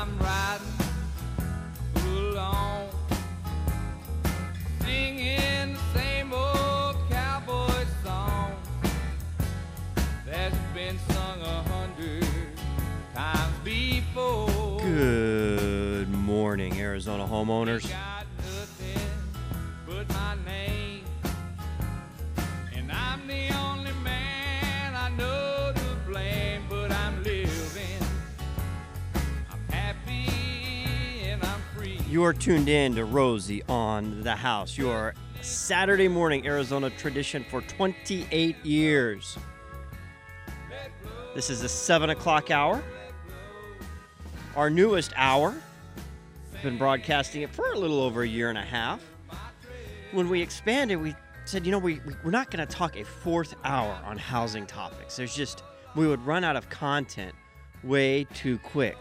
I'm riding along, singing the same old cowboy song that's been sung 100 times before. Good morning, Arizona homeowners. Got nothing but my name, and I'm the only man I know to blame, but I'm living, I'm happy, and I'm free. You are tuned in to Rosie on the House, your Saturday morning Arizona tradition for 28 years. This is the 7 o'clock hour, our newest hour. We've been broadcasting it for a little over a year and a half. When we expanded, we said, we're not going to talk a fourth hour on housing topics. We would run out of content way too quick.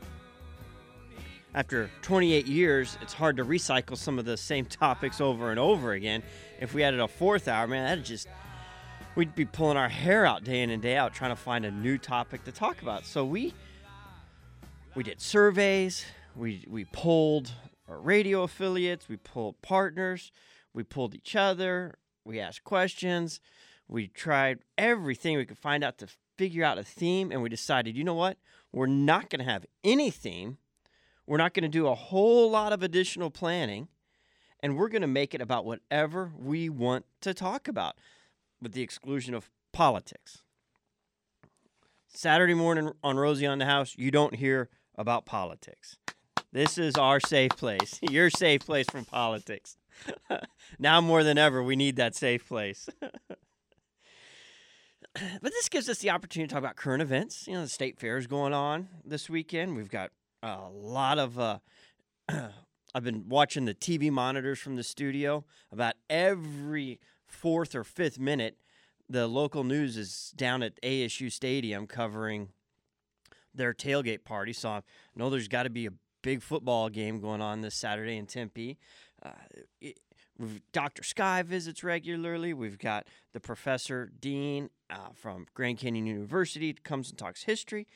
After 28 years, it's hard to recycle some of the same topics over and over again. If we added a fourth hour, we'd be pulling our hair out day in and day out trying to find a new topic to talk about. So we did surveys, we polled our radio affiliates, we polled partners, we polled each other, we asked questions, we tried everything we could find out to figure out a theme, and we decided, you know what? We're not going to have any theme. We're not going to do a whole lot of additional planning, and we're going to make it about whatever we want to talk about, with the exclusion of politics. Saturday morning on Rosie on the House, you don't hear about politics. This is our safe place, your safe place from politics. Now more than ever, we need that safe place. But this gives us the opportunity to talk about current events. The state fair is going on this weekend. We've got a lot of, I've been watching the TV monitors from the studio. About every fourth or fifth minute, the local news is down at ASU Stadium covering their tailgate party. So I know there's got to be a big football game going on this Saturday in Tempe. Dr. Sky visits regularly. We've got the Professor Dean from Grand Canyon University comes and talks history.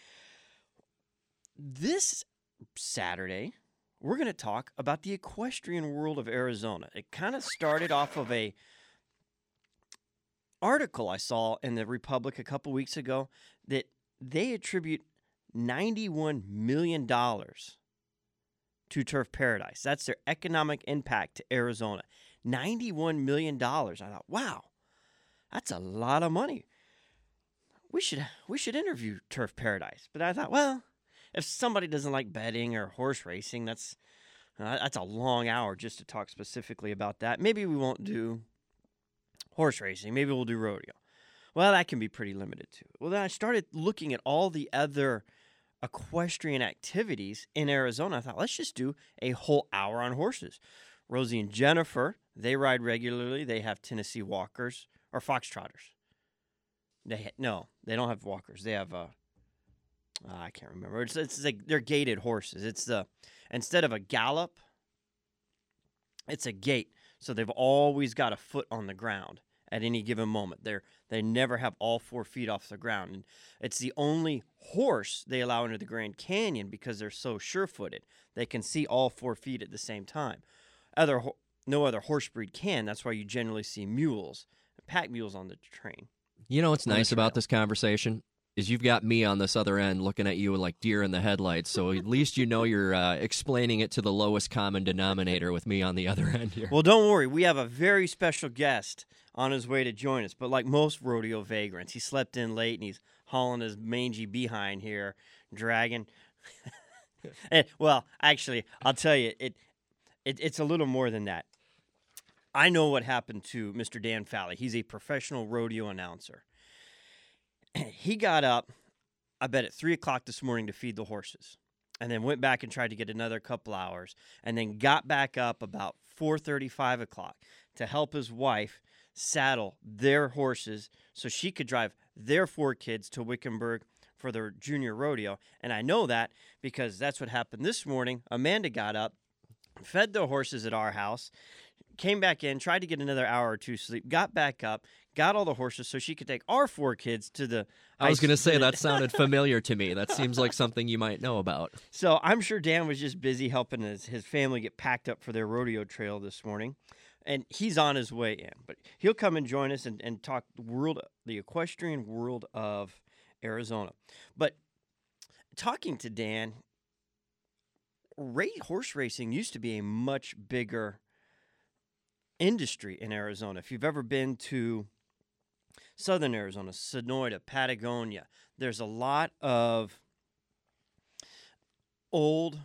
This Saturday, we're going to talk about the equestrian world of Arizona. It kind of started off of a article I saw in the Republic a couple weeks ago that they attribute $91 million to Turf Paradise. That's their economic impact to Arizona. $91 million. I thought, wow, that's a lot of money. We should interview Turf Paradise. But I thought, well, if somebody doesn't like betting or horse racing, that's a long hour just to talk specifically about that. Maybe we won't do horse racing. Maybe we'll do rodeo. Well, that can be pretty limited too. Well, then I started looking at all the other equestrian activities in Arizona. I thought, let's just do a whole hour on horses. Rosie and Jennifer, they ride regularly. They have Tennessee walkers or foxtrotters. They don't have walkers. They have I can't remember. It's like they're gated horses. Instead of a gallop, it's a gait. So they've always got a foot on the ground at any given moment. They never have all 4 feet off the ground. And it's the only horse they allow into the Grand Canyon because they're so sure-footed. They can see all 4 feet at the same time. No other horse breed can. That's why you generally see mules, pack mules on the train. You know what's nice about this conversation is you've got me on this other end looking at you like deer in the headlights, so at least you're explaining it to the lowest common denominator with me on the other end here. Well, don't worry. We have a very special guest on his way to join us, but like most rodeo vagrants, he slept in late and he's hauling his mangy behind here, dragging. Well, actually, I'll tell you, it's a little more than that. I know what happened to Mr. Dan Fally. He's a professional rodeo announcer. He got up, I bet, at 3 o'clock this morning to feed the horses, and then went back and tried to get another couple hours, and then got back up about 4:30, 5 o'clock to help his wife saddle their horses so she could drive their 4 kids to Wickenburg for their junior rodeo. And I know that because that's what happened this morning. Amanda got up, fed the horses at our house, came back in, tried to get another hour or two sleep, got back up, got all the horses so she could take our 4 kids to the I was ice going to say rink. that sounded familiar to me. That seems like something you might know about. So I'm sure Dan was just busy helping his family get packed up for their rodeo trail this morning. And he's on his way in. But he'll come and join us and talk the equestrian world of Arizona. But talking to Dan, horse racing used to be a much bigger industry in Arizona. If you've ever been to southern Arizona, Sonoyta, Patagonia, there's a lot of old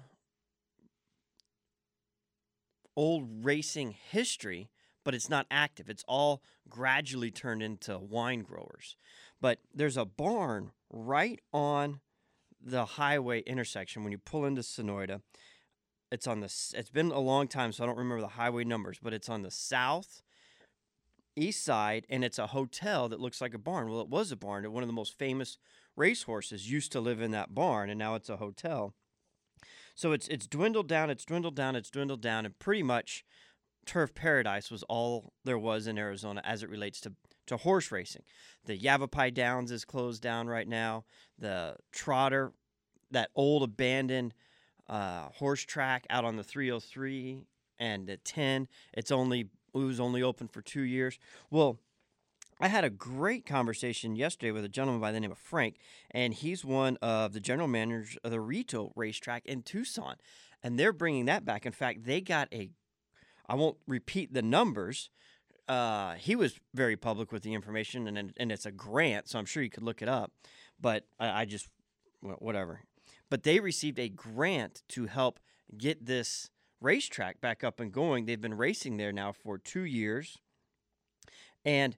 racing history, but it's not active. It's all gradually turned into wine growers. But there's a barn right on the highway intersection when you pull into Sonoyta. It's been a long time, so I don't remember the highway numbers, but it's on the southeast side, and it's a hotel that looks like a barn. Well, it was a barn. One of the most famous racehorses used to live in that barn, and now it's a hotel. So it's dwindled down, and pretty much Turf Paradise was all there was in Arizona as it relates to horse racing. The Yavapai Downs is closed down right now. The Trotter, that old abandoned horse track out on the 303 and the 10, it was only open for 2 years. Well, I had a great conversation yesterday with a gentleman by the name of Frank, and he's one of the general managers of the Rito racetrack in Tucson, and they're bringing that back. In fact, they got I won't repeat the numbers. He was very public with the information, and it's a grant, so I'm sure you could look it up, but whatever. But they received a grant to help get this racetrack back up and going. They've been racing there now for 2 years, and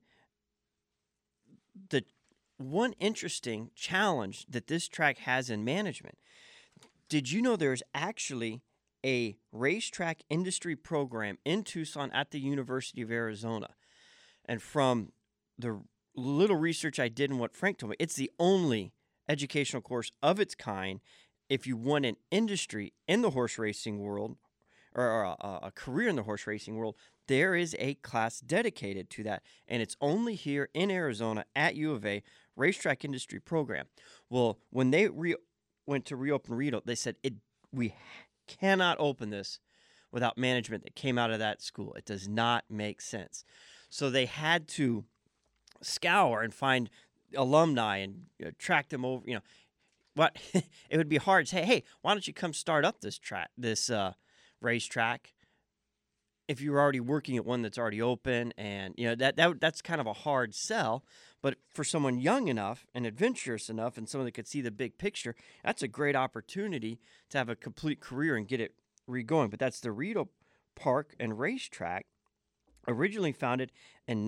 the one interesting challenge that this track has in management, did you know there's actually a racetrack industry program in Tucson at the University of Arizona? And from the little research I did and what Frank told me, it's the only educational course of its kind if you want an industry in the horse racing world or a career in the horse racing world. There is a class dedicated to that, and it's only here in Arizona at U of A, Racetrack Industry Program. Well, when they went to reopen Rito, they said we cannot open this without management that came out of that school. It does not make sense. So they had to scour and find alumni and track them over. What it would be hard to say, hey, why don't you come start up this racetrack if you're already working at one that's already open? And that's kind of a hard sell. But for someone young enough and adventurous enough and someone that could see the big picture, that's a great opportunity to have a complete career and get it re-going. But that's the Rito Park and Racetrack, originally founded in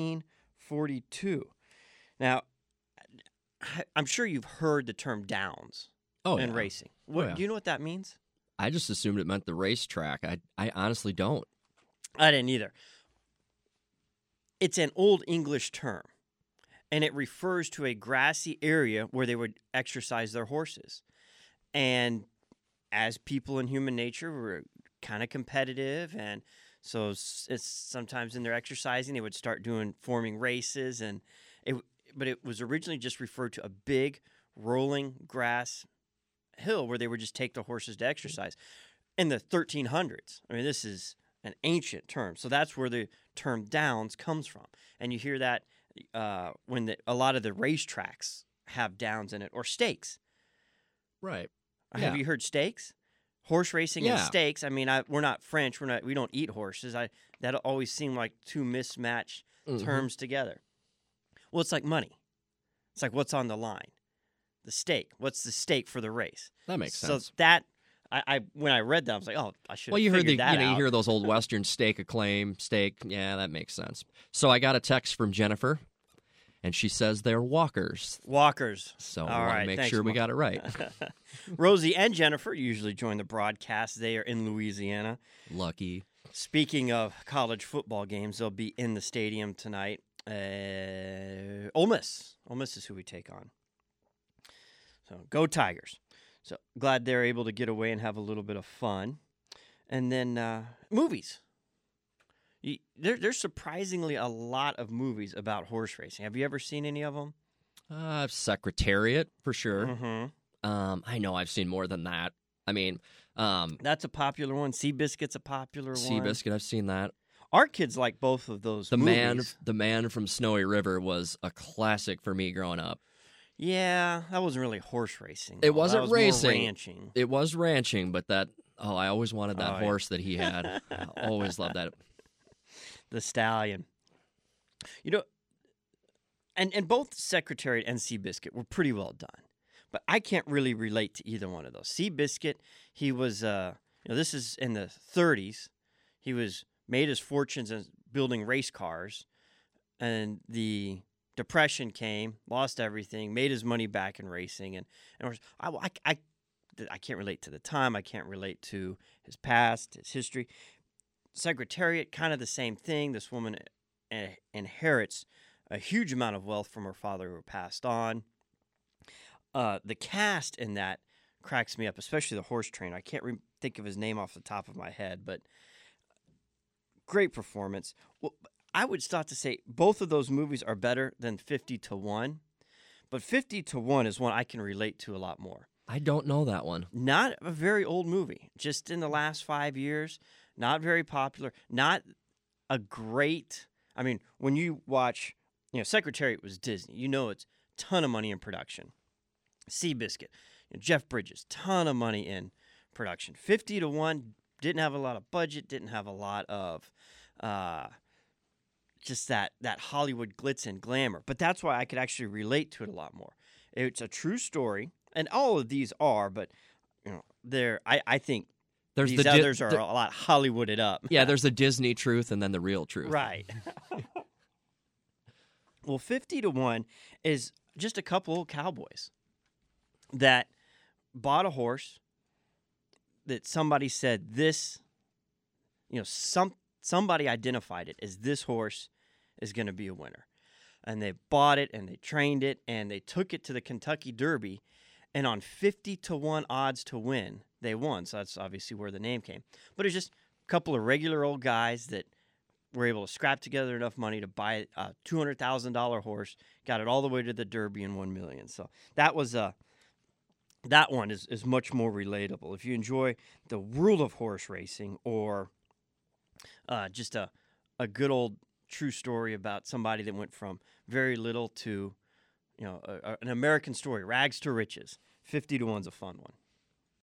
1942. Now, I'm sure you've heard the term downs in racing. Do you know what that means? I just assumed it meant the racetrack. I honestly don't. I didn't either. It's an Old English term, and it refers to a grassy area where they would exercise their horses. And as people in human nature, we're kind of competitive, and so it's sometimes in their exercising, they would start forming races, but it was originally just referred to a big rolling grass hill where they would just take the horses to exercise. In the 1300s, I mean, this is an ancient term, so that's where the term downs comes from. And you hear that when a lot of the racetracks have downs in it, or stakes. Right. Have you heard stakes? Horse racing and stakes. I mean, we're not French. We don't eat horses. That always seemed like two mismatched terms together. Well, it's like money. It's like what's on the line. The stake. What's the stake for the race? That makes sense. So that when I read that, I was like, oh, I should. Well, you heard that out. You hear those old Western stake acclaim, stake. Yeah, that makes sense. So I got a text from Jennifer, and she says they're walkers. Walkers. So I want to make sure we got it right. Rosie and Jennifer usually join the broadcast. They are in Louisiana. Lucky. Speaking of college football games, they'll be in the stadium tonight. Ole Miss. Ole Miss is who we take on. So go Tigers. So glad they're able to get away and have a little bit of fun. And then movies. There's surprisingly a lot of movies about horse racing. Have you ever seen any of them? Secretariat, for sure. Mm-hmm. I know I've seen more than that. I mean, That's a popular one. Seabiscuit's a popular one. Seabiscuit, I've seen that. Our kids like both of those movies. The Man from Snowy River was a classic for me growing up. Yeah, that wasn't really horse racing. It wasn't that was racing. More ranching. It was ranching, but I always wanted that Oh, horse that he had. I always loved that. The stallion. You know, and both Secretariat and Seabiscuit were pretty well done. But I can't really relate to either one of those. Seabiscuit, he was, this is in the 30s. He made his fortunes in building race cars, and the Depression came, lost everything, made his money back in racing, and I can't relate to the time. I can't relate to his past, his history. Secretariat, kind of the same thing. This woman inherits a huge amount of wealth from her father who passed on. The cast in that cracks me up, especially the horse trainer. I can't think of his name off the top of my head, but great performance. Well, I would start to say both of those movies are better than 50 to 1, but 50 to 1 is one I can relate to a lot more. I don't know that one. Not a very old movie, just in the last 5 years, not very popular, not a great, I mean, when you watch, Secretariat was Disney, it's a ton of money in production. Seabiscuit, Jeff Bridges, ton of money in production. 50 to 1, didn't have a lot of budget, didn't have a lot of just that Hollywood glitz and glamour. But that's why I could actually relate to it a lot more. It's a true story, and all of these are, but I think these others are a lot Hollywooded up. Yeah, there's the Disney truth and then the real truth. Right. Well, 50 to 1 is just a couple old cowboys that bought a horse that somebody said this, somebody identified it as this horse is going to be a winner. And they bought it and they trained it and they took it to the Kentucky Derby, and on 50 to 1 odds to win, they won. So that's obviously where the name came. But it's just a couple of regular old guys that were able to scrap together enough money to buy a $200,000 horse, got it all the way to the Derby and $1 million. So that was that one is much more relatable. If you enjoy the world of horse racing, or just a good old true story about somebody that went from very little to, an American story, rags to riches, 50 to 1's a fun one.